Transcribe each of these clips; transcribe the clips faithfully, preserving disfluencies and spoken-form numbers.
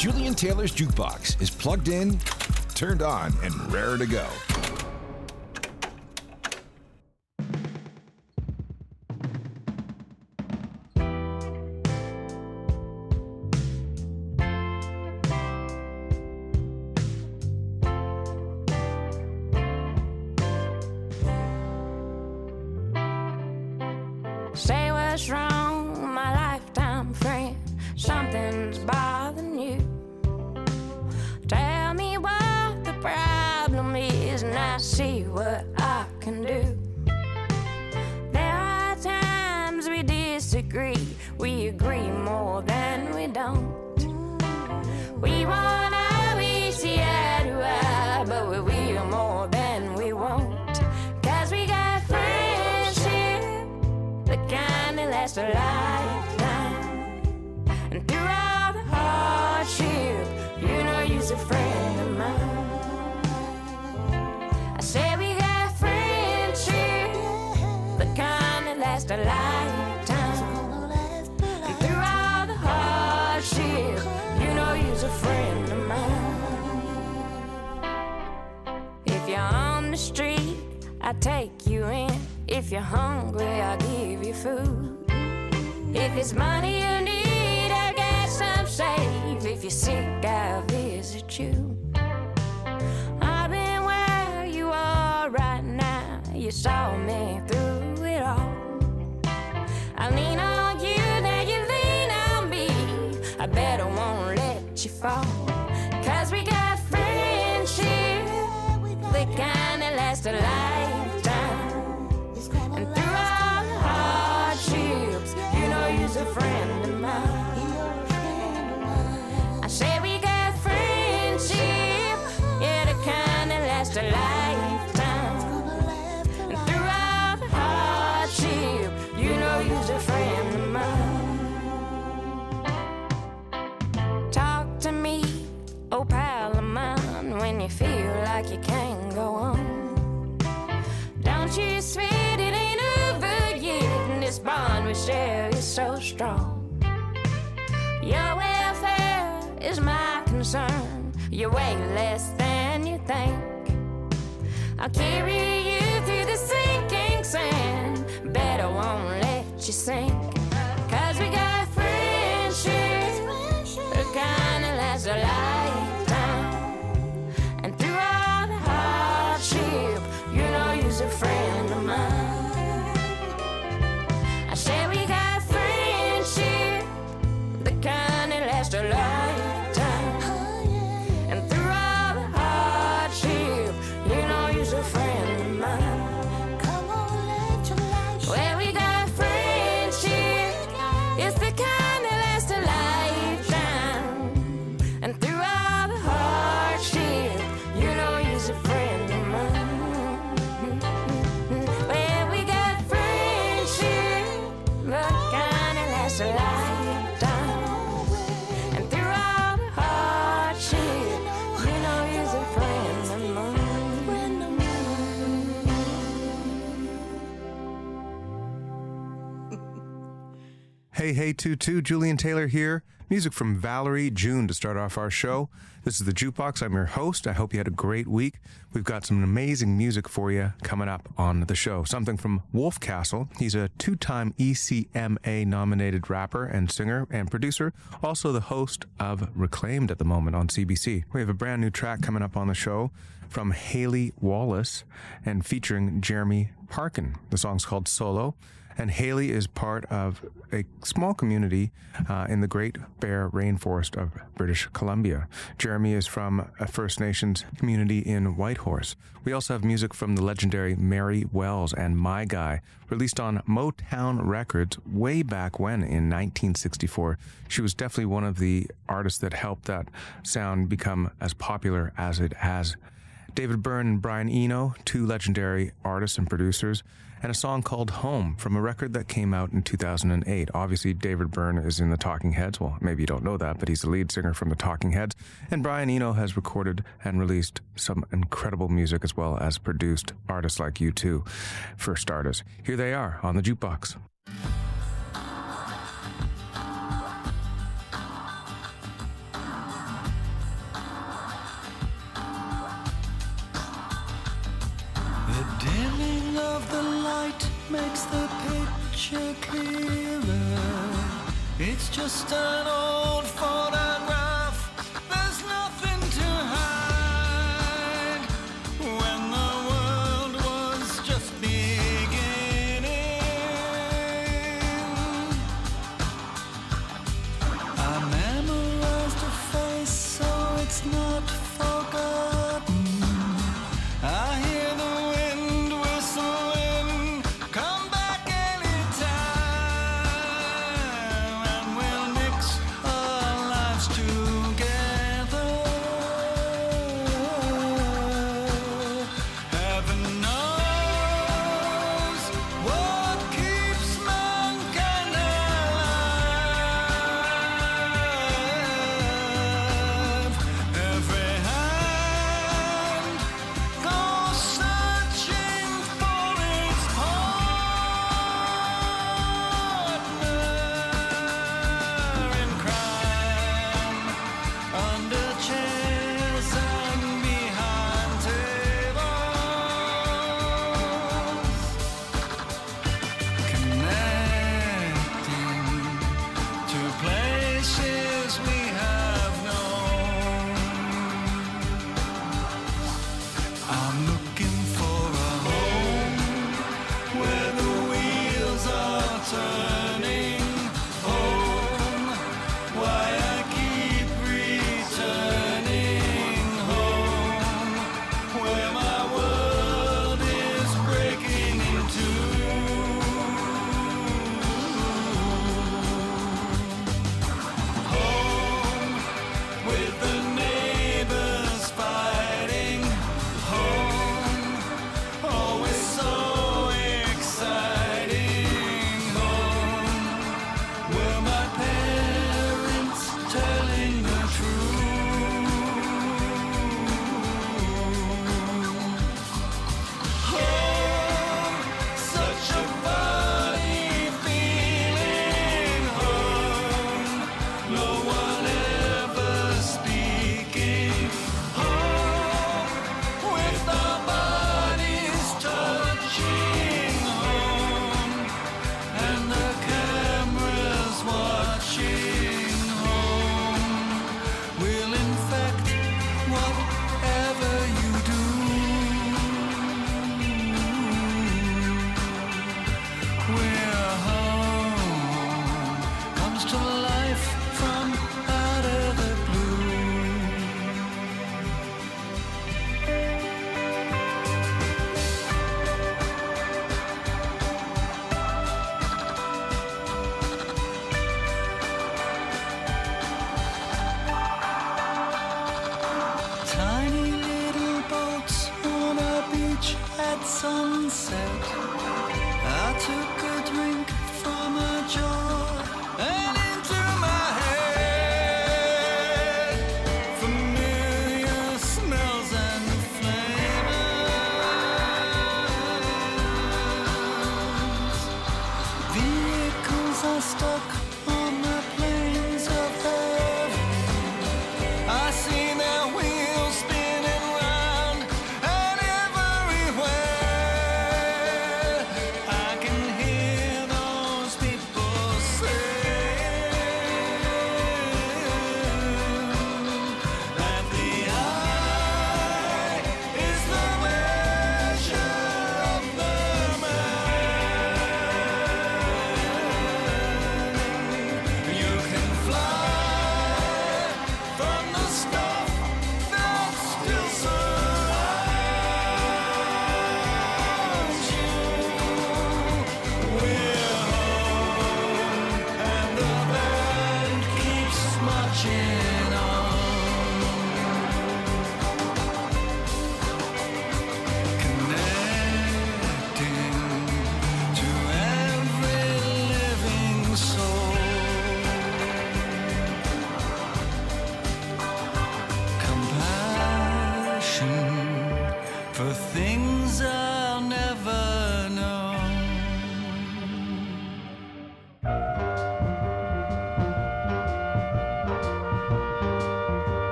Julian Taylor's Jukebox is plugged in, turned on, and raring to go. Say what's wrong, my lifetime friend. Something's bothering you. Tell me what the problem is, and I see what I can do. There are times we disagree, we agree more than we don't. We want to we see eye to eye, but we will more than we won't. Cause we got friendship, the kind that lasts a lifetime. And through all the hardship, you know you're a friend of mine. I said we got friendship, the kind that lasts a lifetime. And through all the hardship, you know you're a friend of mine. If you're on the street, I take you in. If you're hungry, I'll give you food. If it's money you need, I got some saved. If you're sick, I'll visit you. I've been where you are right now. You saw me through it all. I lean on you, then you lean on me. I better won't let you fall. Cause we got friendship, the kind that lasts a lifetime. And through all the hardships, you know you're a friend of mine. I say we got friendship, yeah, the kind that lasts a lifetime. And through all the hardship, you know you're a friend of mine. Talk to me, oh pal of mine, when you feel like you can't go on. Don't you sweat, it ain't over yet, and this bond we share is so strong. Your welfare is my concern. You're way less than you think. I'll carry you through the sinking sand. Better won't let you sink. Cause we got friendship, the kind that lasts a lifetime. And through all the hardship, you know you're a friend of mine. I said we got friendship, the kind that lasts a lifetime. And through all the hardship, you know you're a friend of mine. Well, we got friendship, it's the kind that lasts a lifetime. And through all the hardship, you know you're a friend of mine. Well, we got friendship, the kind that lasts a lifetime. And through all the hardship, you know you're a friend of mine. Hey, hey, two two, Julian Taylor here. Music from Valerie June to start off our show. This is the Jukebox. I'm your host. I hope you had a great week. We've got some amazing music for you coming up on the show. Something from Wolf Castle. He's a two-time E C M A nominated rapper and singer and producer, also the host of Reclaimed at the moment on C B C. We have a brand new track coming up on the show from Haley Wallace and featuring Jeremy Parkin. The song's called Solo. And Haley is part of a small community uh, in the Great Bear Rainforest of British Columbia. Jeremy is from a First Nations community in Whitehorse. We also have music from the legendary Mary Wells and My Guy, released on Motown Records way back when in nineteen sixty-four. She was definitely one of the artists that helped that sound become as popular as it has. David Byrne and Brian Eno, two legendary artists and producers, and a song called Home from a record that came out in two thousand eight. Obviously, David Byrne is in the Talking Heads. Well, maybe you don't know that, but he's the lead singer from the Talking Heads. And Brian Eno has recorded and released some incredible music as well as produced artists like U two, for starters. Here they are on the Jukebox. makes the picture clearer. It's just an old photograph. There's nothing to hide. When the world was just beginning, I memorized her face so it's not forgotten. I hear the wind whistling, come back anytime, and we'll mix our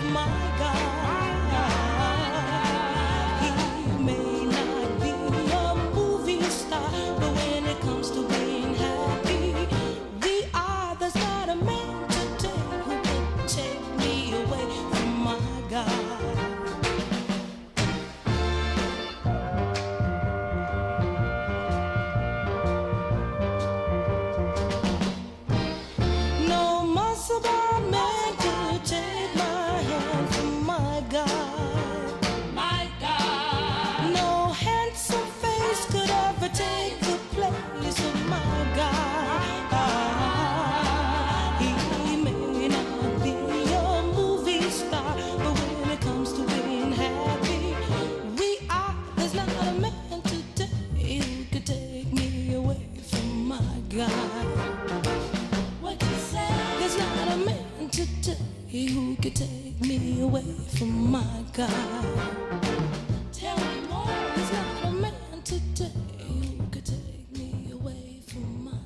Who could take me away from my God? Tell me more. There's not a man today who could take me away from my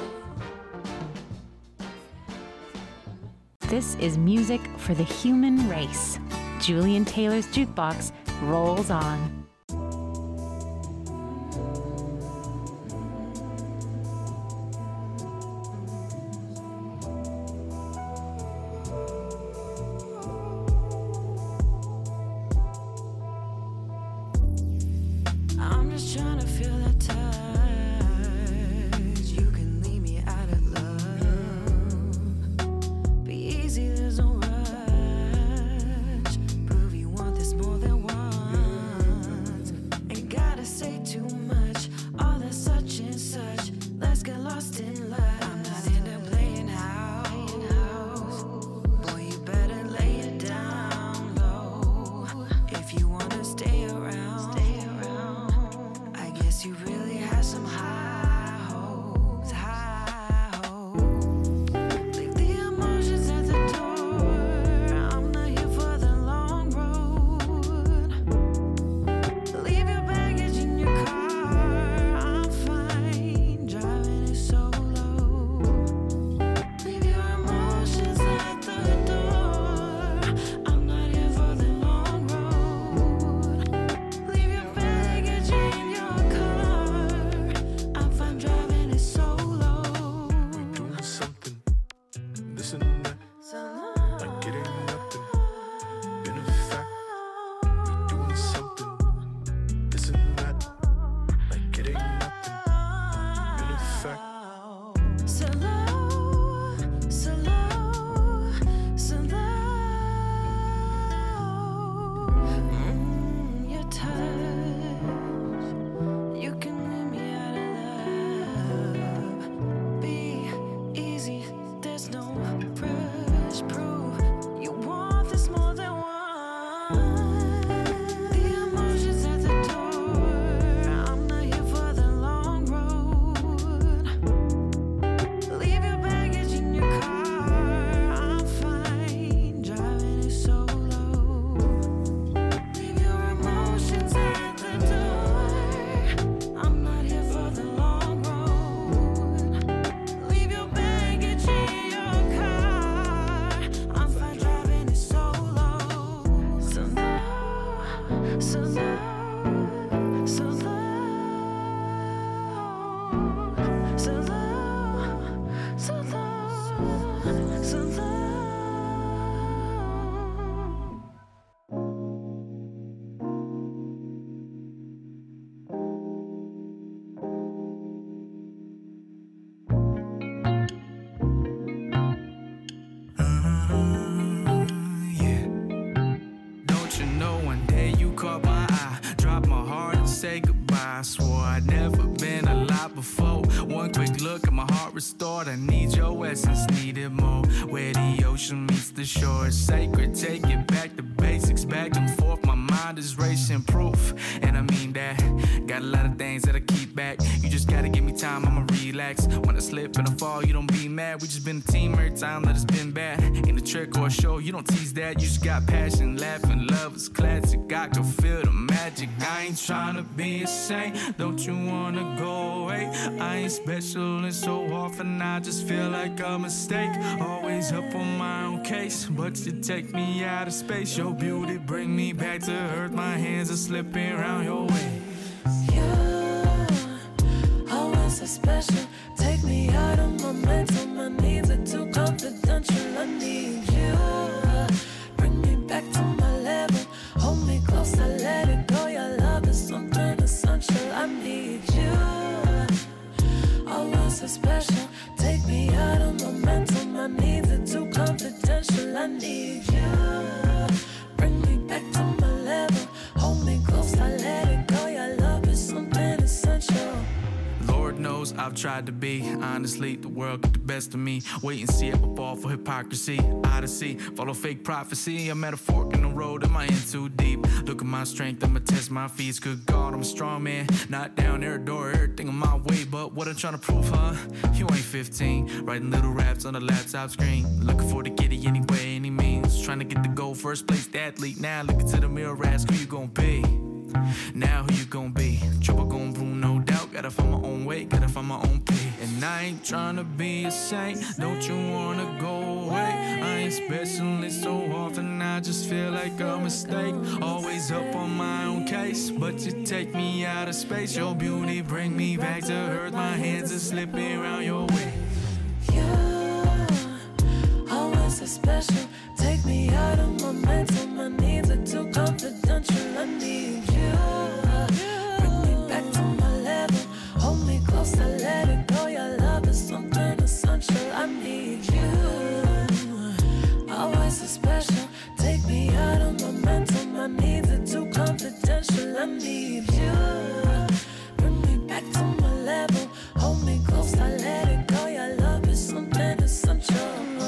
God. This is music for the human race. Julian Taylor's Jukebox rolls on. Restored, I need your essence, needed more. Where the ocean meets the shore is sacred. Take it back to basics, back and forth. My mind is racing proof, and I mean that. Got a lot of things that I keep back. You just gotta give me time, I'ma relax. When I slip and I fall, you don't be mad. We just been a team every time that it's been bad. In the trick or a show. You don't tease that, you just got passion. Laughing, love is classic. I can feel the magic. I ain't trying to be a saint. Don't you wanna go away? I ain't special and so often I just feel like a mistake. Always up on my own case, but you take me out of space. Your beauty bring me back to earth. My hands are slipping around your waist. Always so special. Take me out of my mental. My needs are too confidential. I need you. Bring me back to my level. Hold me close, I let it go. Your love is something essential. I need you. Always so special. Take me out of my mental. My needs are too confidential. I need you. Bring me back to my level. Hold me close, I let it go. Your love is something essential. Lord knows I've tried to be. Honestly, the world get the best of me. Wait and see, I will fall for hypocrisy. Odyssey, follow fake prophecy. I'm at a fork in the road, am I in too deep? Look at my strength, I'ma test my feet. Good God, I'm a strong man. Not down there, door, everything on my way. But what I'm trying to prove, huh? You ain't fifteen. Writing little raps on the laptop screen. Looking for the kitty any way, any means. Trying to get the goal, first place athlete. Now look into the mirror, ask who you gon' be. Now who you gon' be? Trouble gon' brew, no doubt. Gotta find my own way, gotta find my own pay. And I ain't tryna be a saint. Don't you wanna go away? I ain't special, it's so often I just feel like a mistake. Always up on my own case, but you take me out of space. Your beauty bring me back to earth. My hands are slipping around your waist. You always so special. Take me out of my mental. My needs are too confidential. I need you. Bring me back to my level. Hold me close, I let it go. Your love is something essential. I need you. Always so special. Take me out of my mental. My needs are too confidential. I need you. Bring me back to my level. Hold me close, I let it go. Your love is something essential.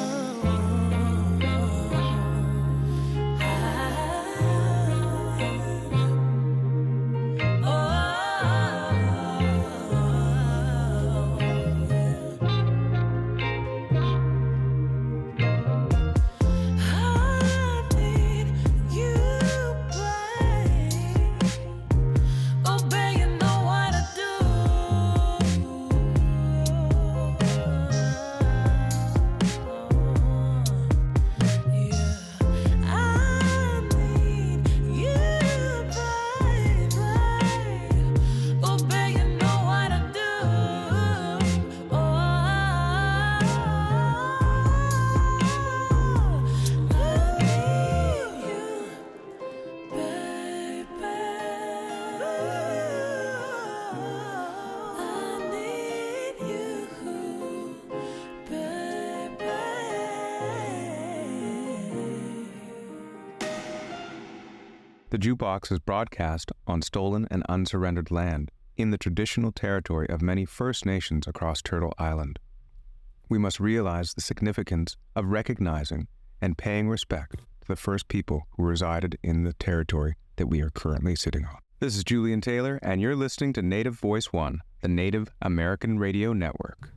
The Jukebox is broadcast on stolen and unsurrendered land in the traditional territory of many First Nations across Turtle Island. We must realize the significance of recognizing and paying respect to the first people who resided in the territory that we are currently sitting on. This is Julian Taylor, and you're listening to Native Voice One, the Native American Radio Network.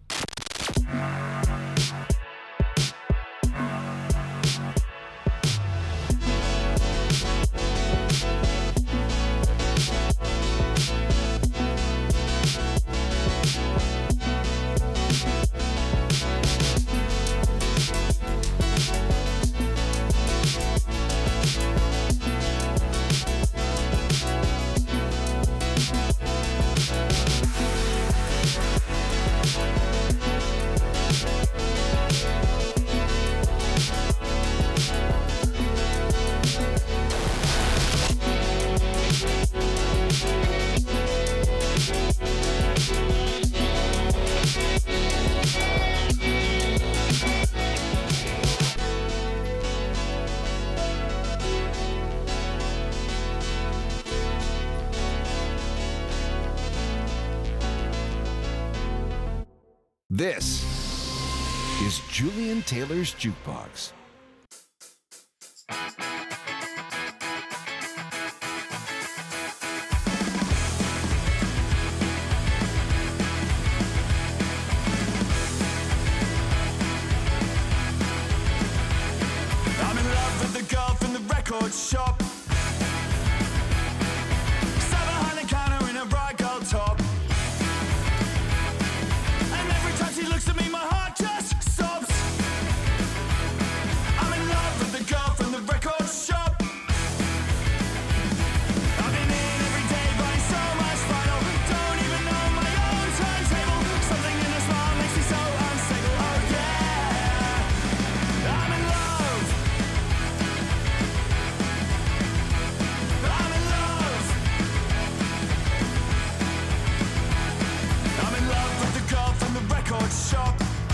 This is Julian Taylor's Jukebox. record shop. Sat behind the counter in a bright gold top. And every time she looks at me, my heart just stops. I'm in love with the girl from the record shop. I've been in every day buying so much vinyl. Don't even know my own turntable. Something in her smile makes me so unstable. Oh yeah, I'm in love. I'm in love. I'm in love with the girl from the record shop.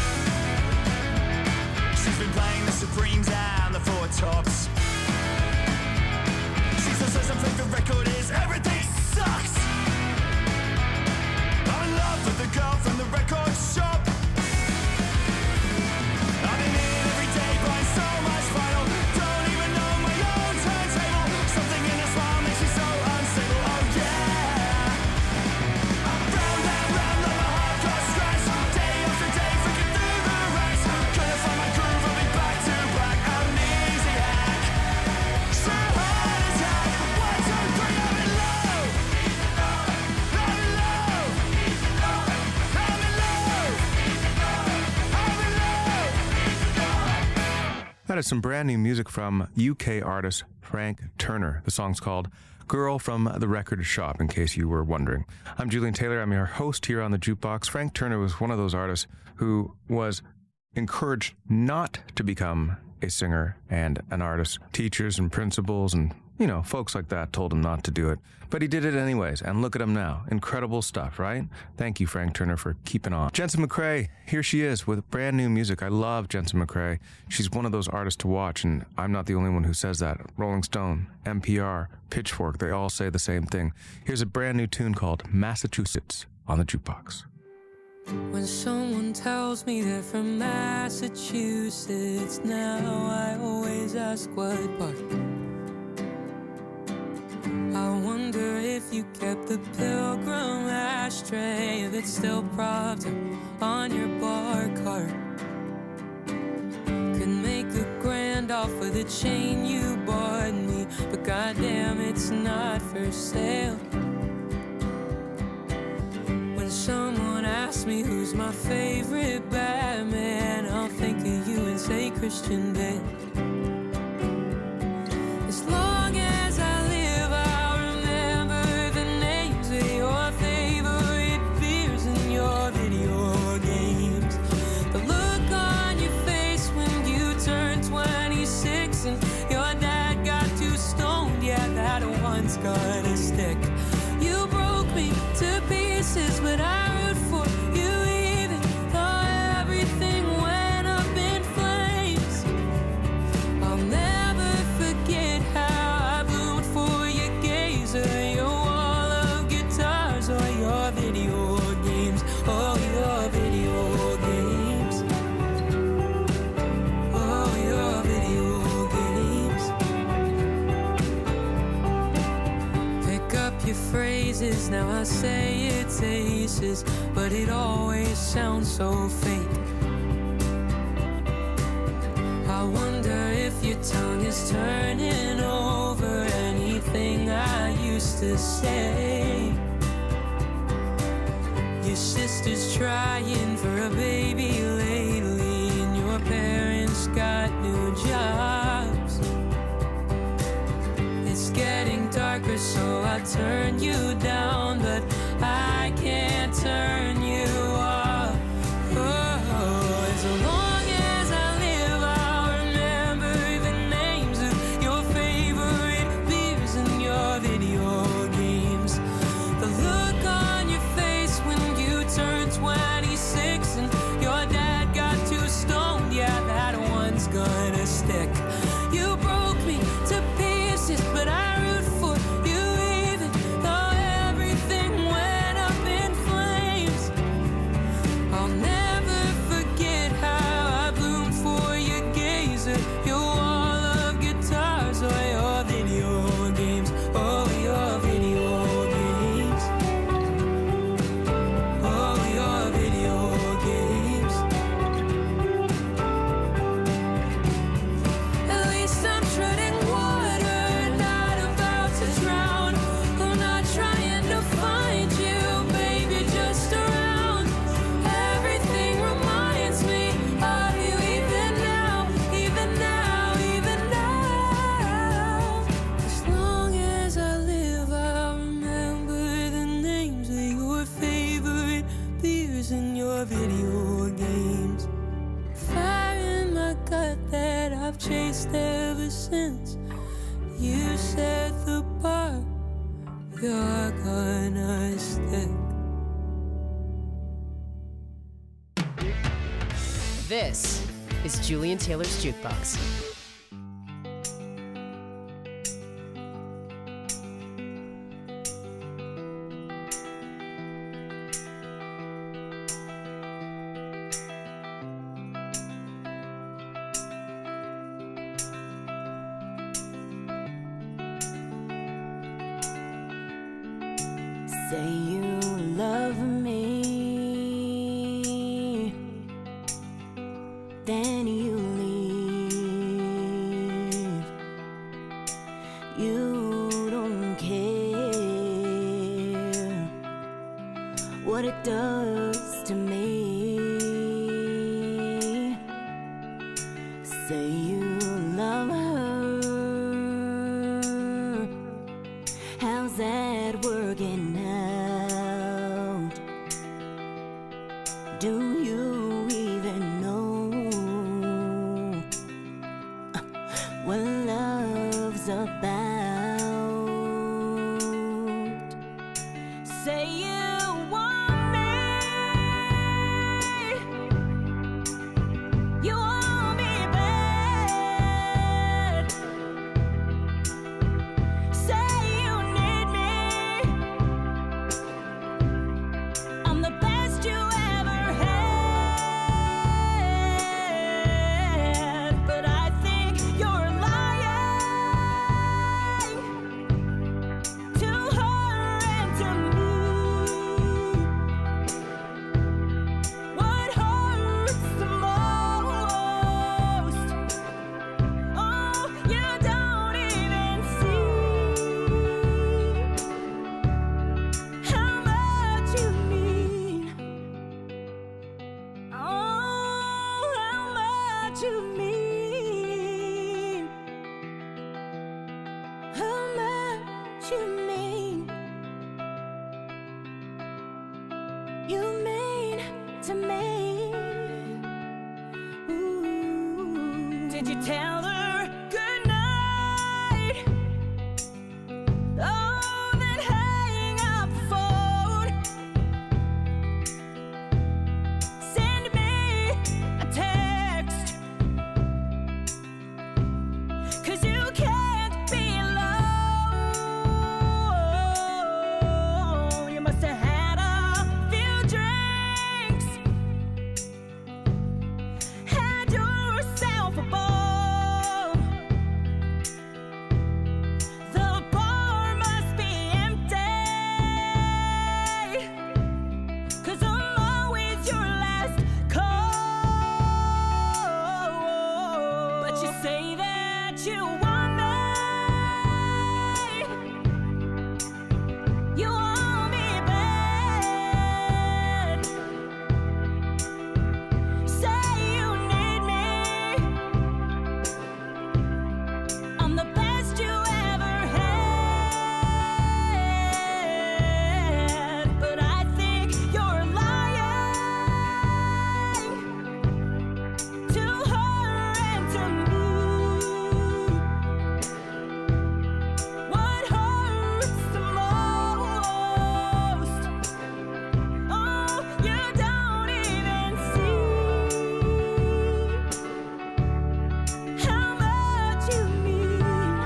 She's been playing the Supremes and the Four Tops. She still says her favorite record is Everything Sucks. I'm in love with the girl from the record shop. I've been in every day buying so much vinyl. Don't even know my own turntable. Something in her smile makes me so unstable. Oh yeah. Round and round like my heart got scratched. Day after day freaking through the racks. Couldn't find my groove, I'll be back to black. Amnesia hack. So heart attack. One, two, three, I'm in love. I'm in love. I'm in love. I'm in love. That is some brand new music from U K artist Frank Turner. The song's called Girl from the Record Shop, in case you were wondering. I'm Julian Taylor. I'm your host here on the Jukebox. Frank Turner was one of those artists who was encouraged not to become a singer and an artist. Teachers and principals and, you know, folks like that told him not to do it. But he did it anyways, and look at him now. Incredible stuff, right? Thank you, Frank Turner, for keeping on. Jensen McRae, here she is with brand new music. I love Jensen McRae. She's one of those artists to watch, and I'm not the only one who says that. Rolling Stone, N P R, Pitchfork, they all say the same thing. Here's a brand new tune called Massachusetts on the Jukebox. When someone tells me they're from Massachusetts, now I always ask what part. I wonder if you kept the Pilgrim ashtray that's still propped up on your bar cart. Could make a grand offer the chain you bought me, but goddamn, it's not for sale. When someone asks me who's my favorite Batman, I'll think of you and say Christian Bale. As long as I live, I'll remember the names of your favorite beers and your video games. The look on your face when you turned twenty-six and your dad got too stoned, yeah, that one's gotta stick. You broke me to pieces, but I root for you even though everything went up in flames. I'll never forget how I bloomed for your gaze, or your wall of guitars, or your video games, oh, your video games, oh, your video games. Pick up your phrases, now I say it's aces, but it always sounds so fake. I wonder if your tongue is turning over anything I used to say. Your sister's trying for a baby lately, and your parents got new jobs. It's getting darker, so I turn you down, but I can't turn you off. Oh, as long as I live, I'll remember the names of your favorite beers and your video games. The look on your face when you turned twenty-six and your dad got too stoned, yeah, that one's gonna stick. You broke me to pieces, but I root for you even though everything went up in flames. You set the bar, you're gonna stick. This is Julian Taylor's Jukebox. Say you love me, then you leave. You don't care what it does to me. Say you love her, how's that working out? Do you even know uh, what love's about? Say you want me, you want me bad. Say you need me, I'm the best you ever had. But I think you're lying to her and to me. What hurts the most? Oh, you don't even see how much you mean. Oh, how much you mean. How much you mean. You mean to me. Ooh. Did you tell her good night? Oh, then hang up the phone. Send me a text, 'cause you can't be alone. You must have had a few drinks, had yourself a ball. The bar must be empty, 'cause I'm always your last call. But you say that you want me, you want me bad. Say you need me, I'm the best you ever had. But I think you're lying to her and to me. What hurts the most? Oh, you don't even see how much you mean.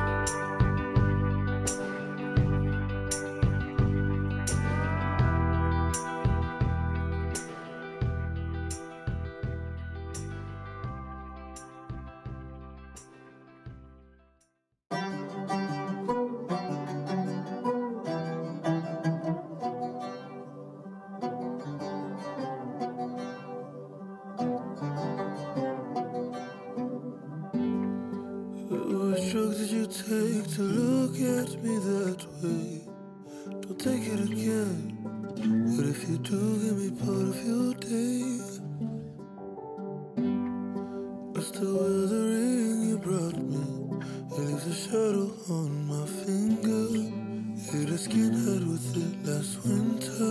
What drugs did you take to look at me that way? Don't take it again. But if you do, give me part of your day. I still wear the ring you brought me. It leaves a shadow on my finger. You hit a skinhead with it last winter.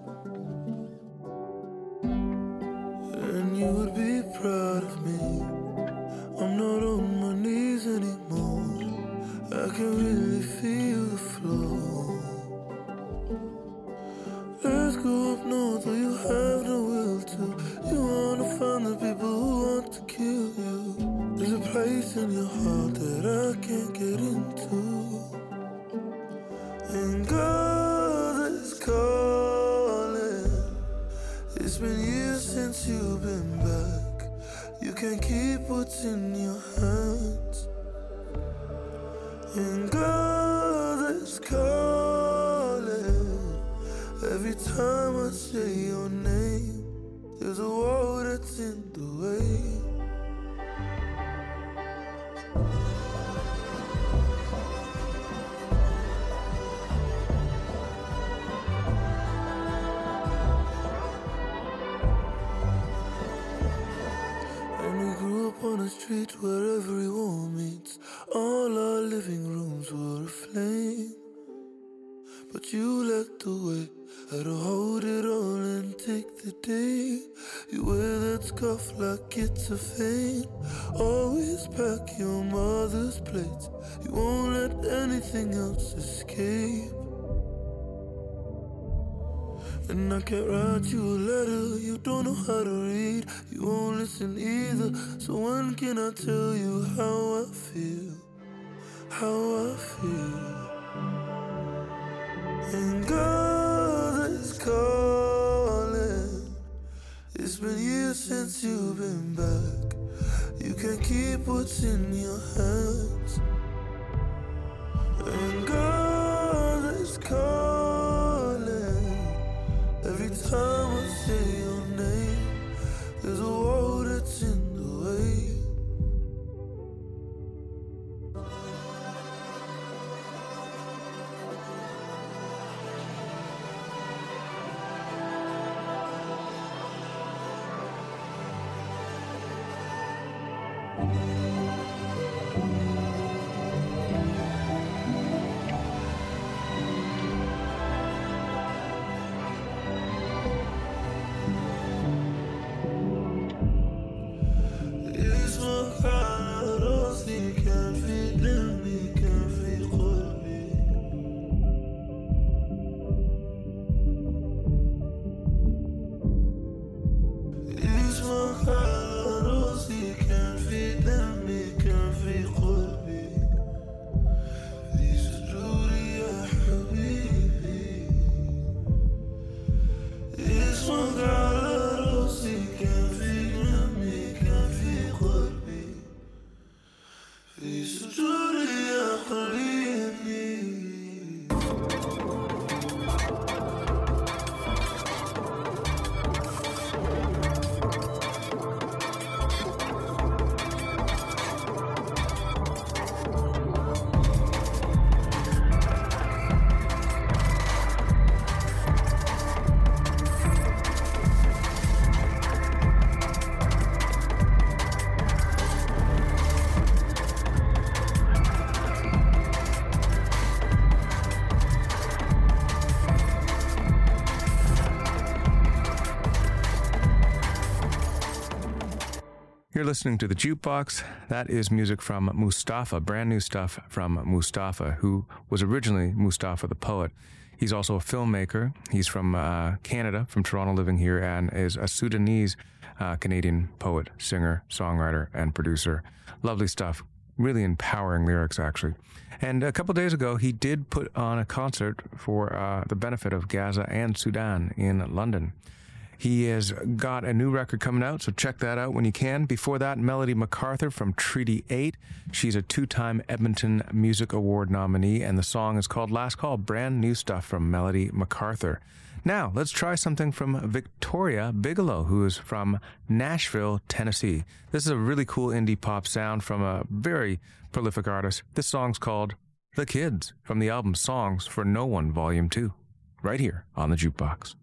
And you would be proud of me. I'm not on my knees anymore. I can really feel the flow. Let's go up north where you have no will to. You wanna find the people who want to kill you. There's a place in your heart that I can't get into. And God is calling. It's been years since you've been back. You can't keep what's in your hands. And God is calling. Every time I say your name, there's a wall that's in the way. On a street where every wall meets, all our living rooms were aflame. But you led the way, had to hold it all and take the day. You wear that scarf like it's a fame. Always pack your mother's plates. You won't let anything else escape. And I can't write you a letter, you don't know how to read. You won't listen either, so when can I tell you how I feel? How I feel. And God is calling. It's been years since you've been back. You can't keep what's in your hands. And God is calling. Every time I say your name, there's a wall that's in the way. You're listening to The Jukebox. That is music from Mustafa, brand new stuff from Mustafa, who was originally Mustafa the poet. He's also a filmmaker. He's from uh, Canada, from Toronto, living here, and is a Sudanese uh, Canadian poet, singer, songwriter, and producer. Lovely stuff. Really empowering lyrics, actually. And a couple days ago, he did put on a concert for uh, the benefit of Gaza and Sudan in London. He has got a new record coming out, so check that out when you can. Before that, Melody MacArthur from Treaty eight. She's a two-time Edmonton Music Award nominee, and the song is called Last Call. Brand new stuff from Melody MacArthur. Now, let's try something from Victoria Bigelow, who is from Nashville, Tennessee. This is a really cool indie pop sound from a very prolific artist. This song's called The Kids, from the album Songs for No One, Volume two, right here on The Jukebox.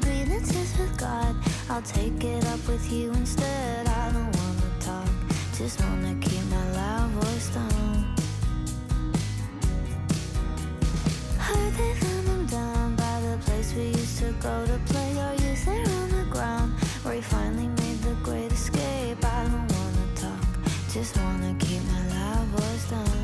I'll take it up with you instead. I don't wanna talk, just just wanna keep my loud voice down. Heard they found him down by the place we used to go to play our youth there on the ground, where he finally made the great escape. I don't wanna talk, just wanna keep my loud voice down.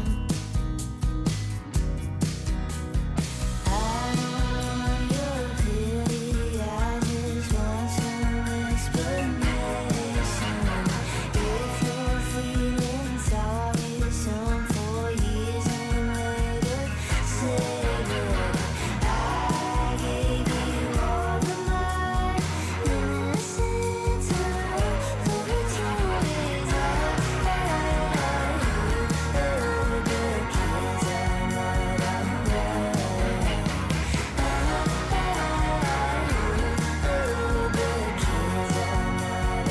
I don't want your pity, I just want some explanation. If you're feeling sorry some four years and later say that I gave you all of my innocent time, for the truth is I over the kids are not aware. Over the kids are not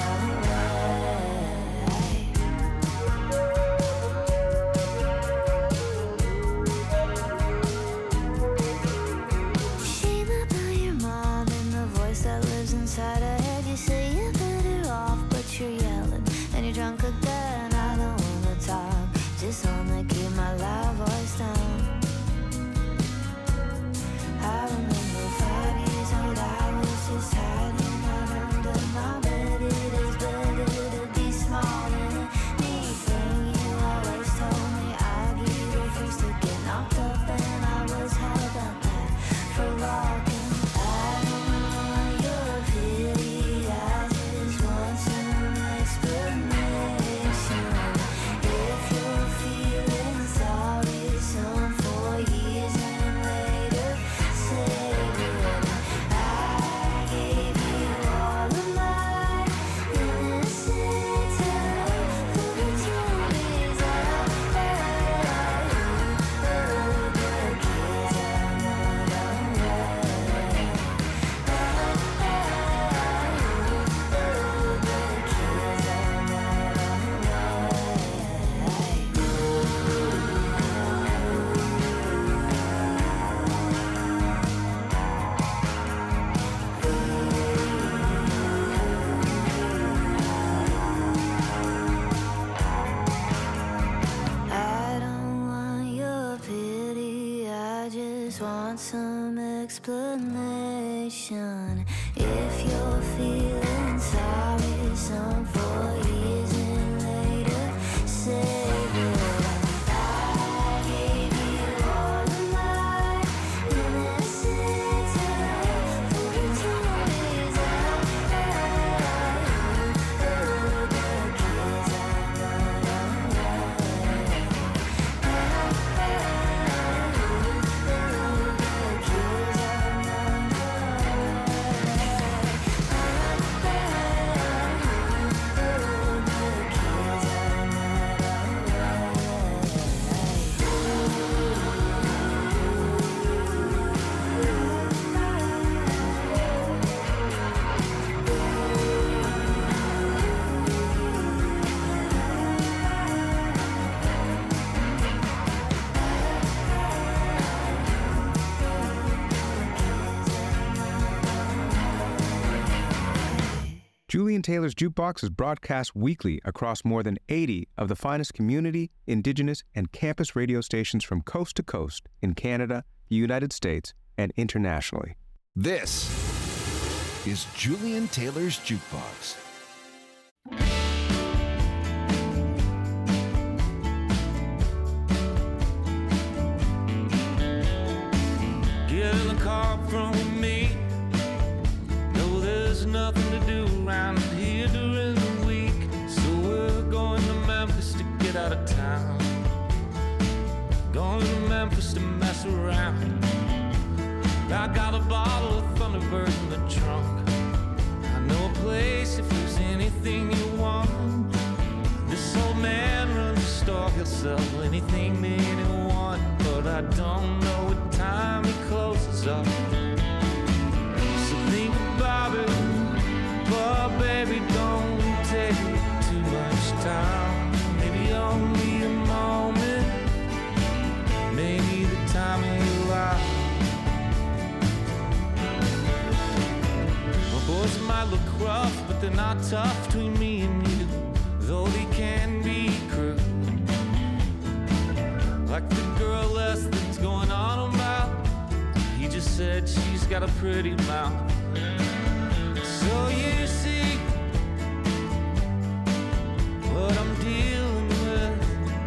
aware. Shame about your mom and the voice that lives inside her head. You say you're better off, but you're yelling and you're drunk again. I don't wanna talk, just wanna keep my loud voice down. I remember five years old, I was just hiding out under my bed. It is better to be small than anything you always told me. I'd be the first to get knocked up, and I was held up bad for walking. I don't want your pity, I just want some explanation. If you're feeling sorry some four years and later say that I gave you all of my innocent time, for the truth is I over the kids are not aware. Over the kids are not I don't want your pity, I just want some explanation. If you're feeling sorry some four years and later say that I gave you all of my innocent time, for the truth is I over the kids are not aware. Julian Taylor's Jukebox is broadcast weekly across more than eighty of the finest community, indigenous, and campus radio stations from coast to coast in Canada, the United States, and internationally. This is Julian Taylor's Jukebox. Get in the car from me. No, there's nothing to do around here during the week, so we're going to Memphis to get out of town. Going to Memphis to mess around. I got a bottle of Thunderbird in the trunk. I know a place if there's anything you want. This old man runs a store, he'll sell anything to anyone, but I don't know what time he closes up. So think about it, but baby, don't take too much time. Maybe only a moment, maybe the time of your life. My boys might look rough, but they're not tough between me and you. Though they can be got a pretty mouth. So you see what I'm dealing with.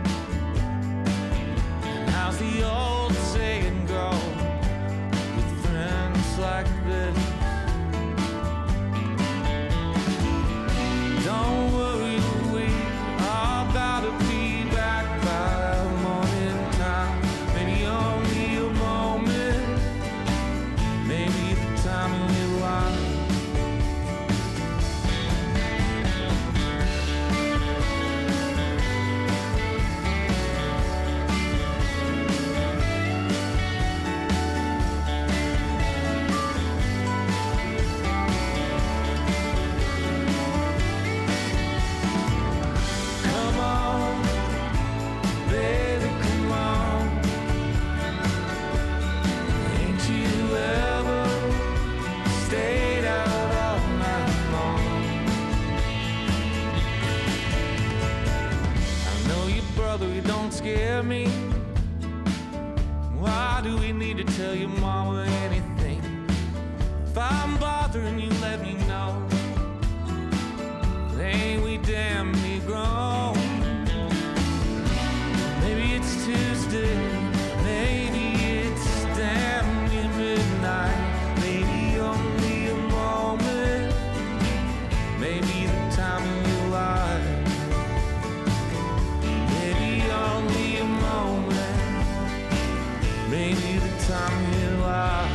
And how's the old saying go with friends like this? Don't worry, we are about to be back by morning time. Maybe only a moment, maybe the time in your life. Come on, baby, come on. Ain't you ever stayed out all night long? I know your brother, he don't scare me. Why do we need to tell your mama anything? If I'm bothering you, let me know. Ain't we damn me grown? Maybe it's Tuesday, maybe it's damn near midnight. Maybe only a moment, maybe the time in your life. Maybe only a moment, maybe the time in your life.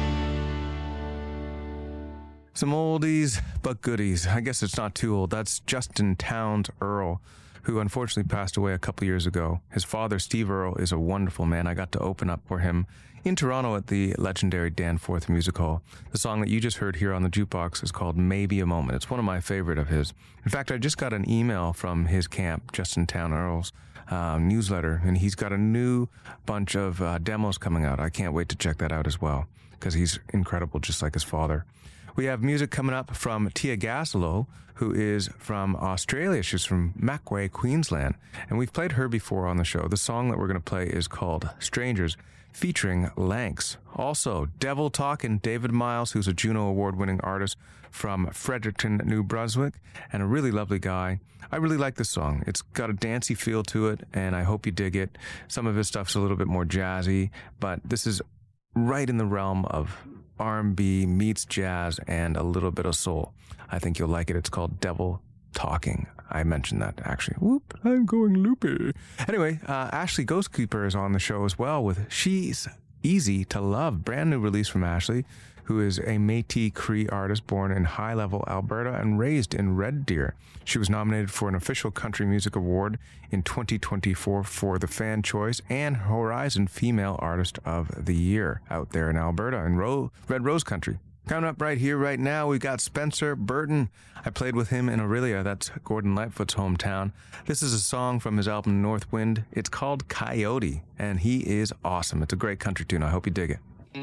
Some oldies but goodies. I guess it's not too old. That's Justin Townes Earle, who unfortunately passed away a couple years ago. His father, Steve Earle, is a wonderful man. I got to open up for him in Toronto at the legendary Danforth Music Hall. The song that you just heard here on the jukebox is called Maybe a Moment. It's one of my favorite of his. In fact, I just got an email from his camp, Justin Townes Earle's uh, newsletter, and he's got a new bunch of uh, demos coming out. I can't wait to check that out as well, because he's incredible, just like his father. We have music coming up from Tia Gasolo, who is from Australia. She's from Macquarie, Queensland, and we've played her before on the show. The song that we're going to play is called Strangers, featuring Lanx. Also, Devil Talkin', David Miles, who's a Juno Award-winning artist from Fredericton, New Brunswick, and a really lovely guy. I really like this song. It's got a dancey feel to it, and I hope you dig it. Some of his stuff's a little bit more jazzy, but this is right in the realm of R and B meets jazz and a little bit of soul. I think you'll like it. It's called Devil Talking. I mentioned that, actually. Whoop, I'm going loopy. Anyway, uh, Ashley Ghostkeeper is on the show as well with She's Easy to Love, brand new release from Ashley, who is a Métis Cree artist born in High Level, Alberta, and raised in Red Deer. She was nominated for an official country music award in twenty twenty-four for the Fan Choice and Horizon Female Artist of the Year out there in Alberta in Ro- Red Rose Country. Coming up right here, right now, we got Spencer Burton. I played with him in Orillia. That's Gordon Lightfoot's hometown. This is a song from his album North Wind. It's called Coyote, and he is awesome. It's a great country tune. I hope you dig it.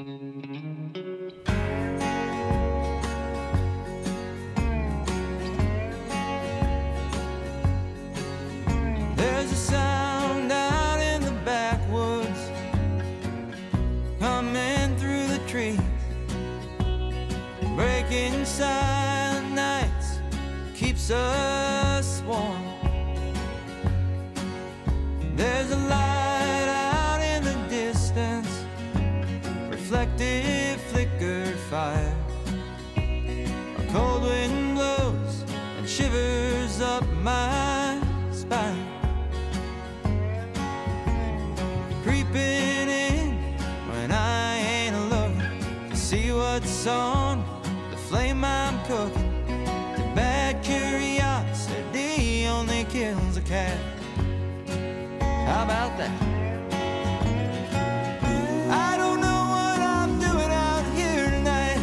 There's a sound out in the backwoods coming through the trees, breaking silent nights, keeps us warm. There's a light out in the distance, reflective flickered fire. A cold wind blows and shivers up my spine, creeping in when I ain't looking to see what's on the flame I'm cooking. The bad curiosity only kills a cat. How about that? I don't know what I'm doing out here tonight.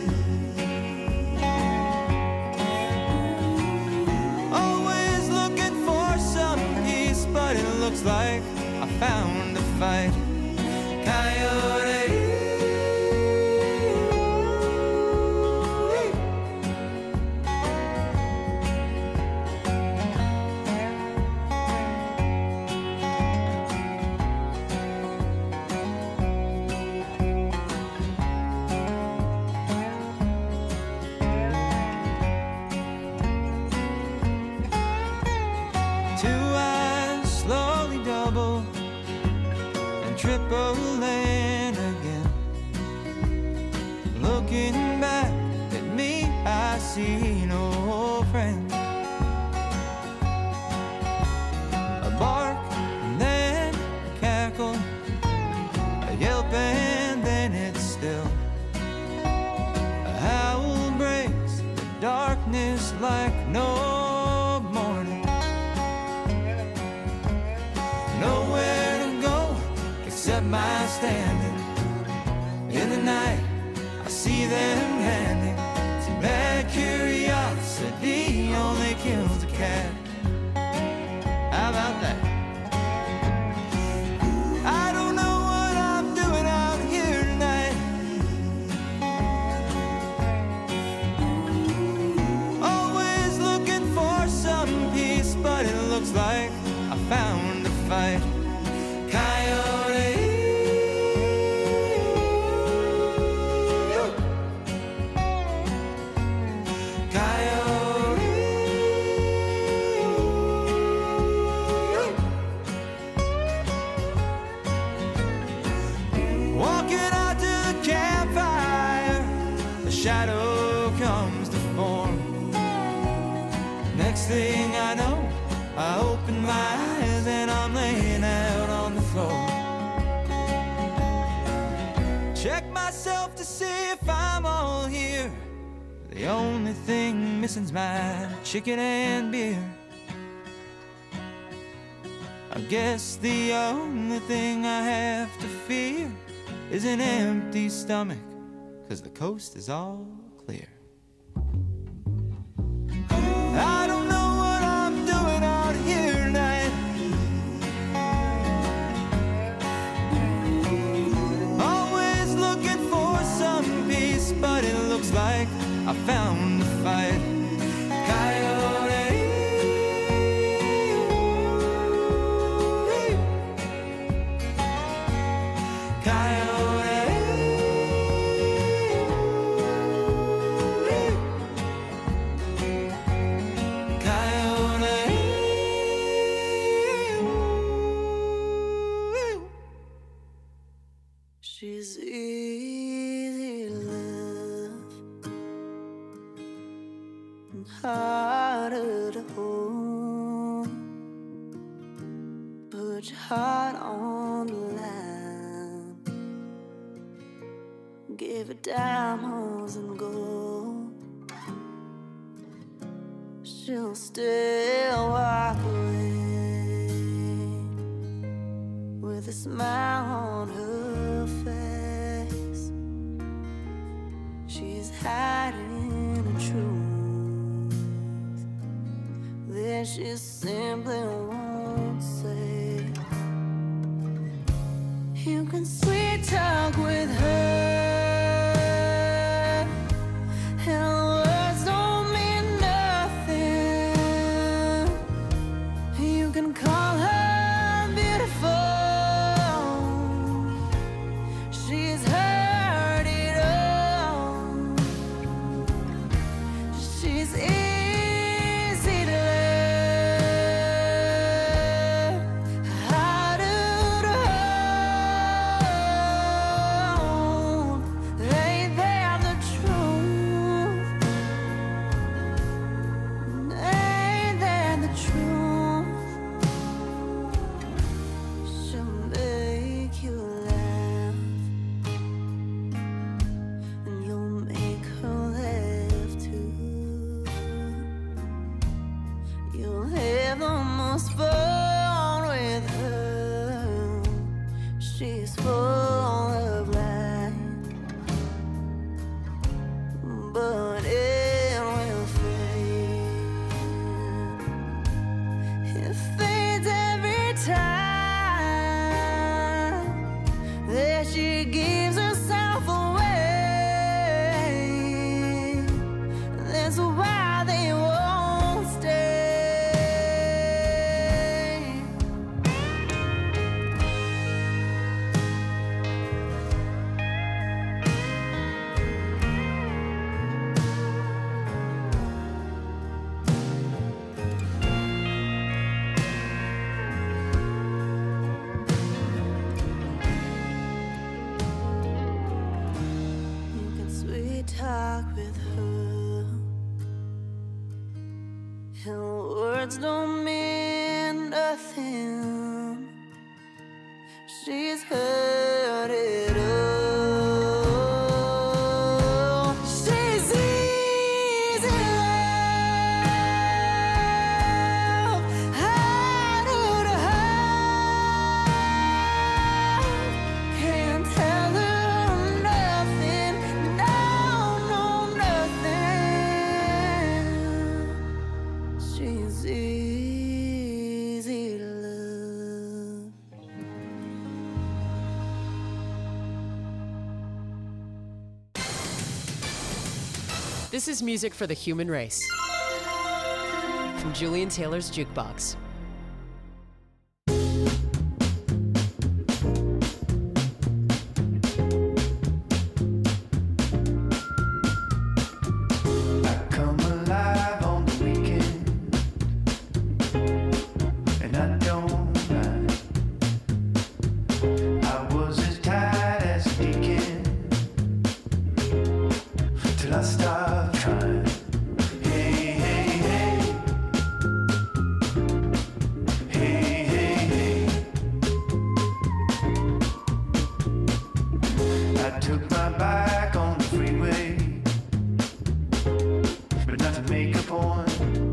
Always looking for some peace, but it looks like I found a fight. Coyote. purple land again. Looking back at me, I see no friend. A bark and then a cackle, a yelp and then it's still. A howl breaks the darkness like no morning. Nowhere to go except my standing. In the night I see them landing. Bad curiosity only kills a cat. How about that? I don't know what I'm doing out here tonight. Always looking for some peace, but it looks like I found a fight. Coyote, shadow comes to form. Next thing I know, I open my eyes and I'm laying out on the floor. Check myself to see if I'm all here. The only thing missing's my chicken and beer. I guess the only thing I have to fear is an empty stomach, 'cause the coast is all clear. I don't know what I'm doing out here tonight. Always looking for some peace, but it looks like I found the fight. Coyote, she's easy to love and harder to hold. Put your heart on the line, give her diamonds and gold. She'll still walk away with a smile on her face. She's hiding the truth that she simply won't say. You can sweet talk with her, and the words don't mean nothing. You can call her beautiful. She's heard it all. She's easy to love, harder to hold. Ain't that the truth? Ain't that the truth? with her. And words don't mean nothing. She's heard it all. She's easy love. How to hide. Can't tell her nothing. No, no, nothing. She's easy love. This is music for the human race. From Julian Taylor's Jukebox. I come alive on the weekend, and I don't mind. I was as tired as a deacon till I stopped trying. Hey, hey, hey. Hey, hey, hey. I took my bike on the freeway, but not to make a point.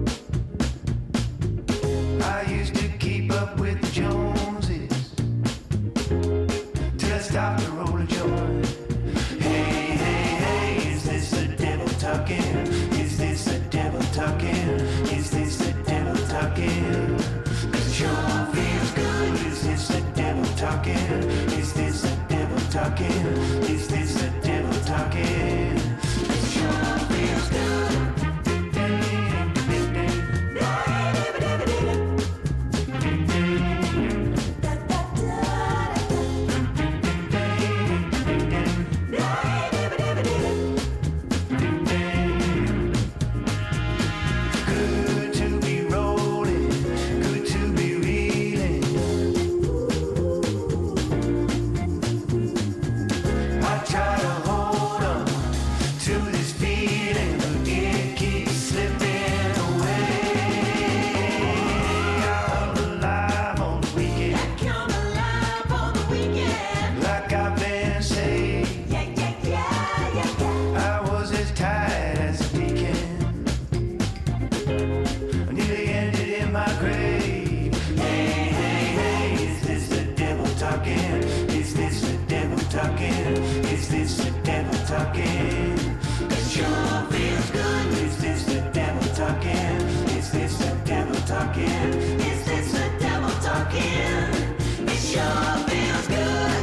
I used to keep up with the Joneses till I stopped to roll a joint. Hey, hey, hey, is this the devil talking? Is this the devil talking? Is this the devil talking? 'Cause it sure feels good. Is this the devil talking? Is this the devil talking? Is this the devil talking? 'Cause it sure feels good. Good to be rolling, good to be reeling. I try to hold on to this feeling, but it keeps slipping away. I come alive on the weekend. I come alive on the weekend. Like I've been saved. Yeah, yeah, yeah, yeah, yeah. I was as tired as a deacon. I nearly ended in my grave. Hey, hey, hey, is this the devil talking? Is this the devil talking? Is this the devil talking? It sure feels good. Is this the devil talking? Is this the devil talking? Is this the devil talking? It sure feels good.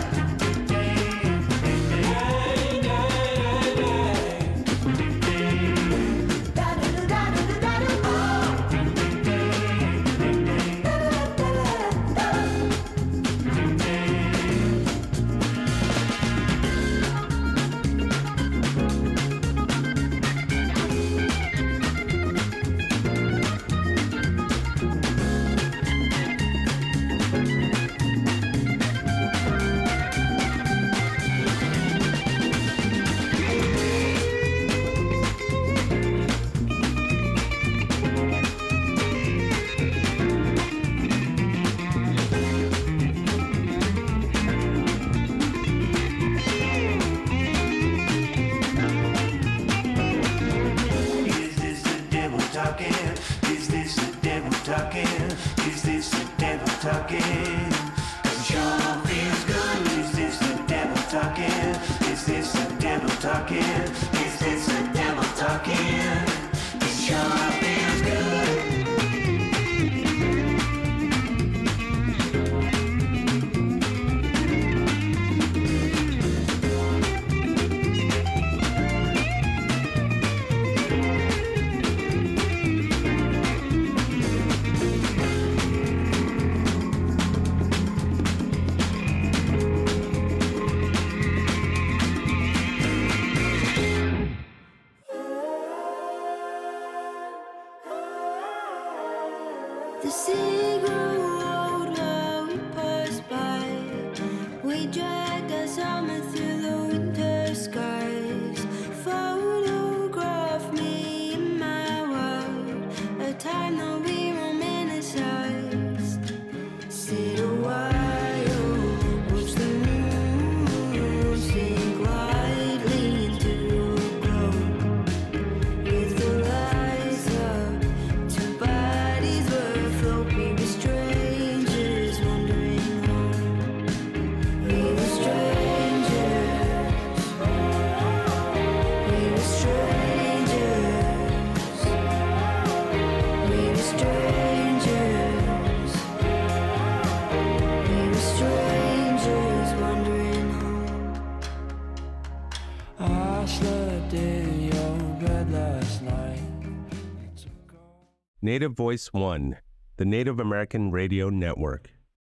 Is this the devil talking? Is this the devil talking? Is this the devil talking? 'Cause it sure feels good. Is this the devil talking? Is this the devil talking? Is this the devil talking? It sure feels good. Native Voice One, the Native American Radio Network.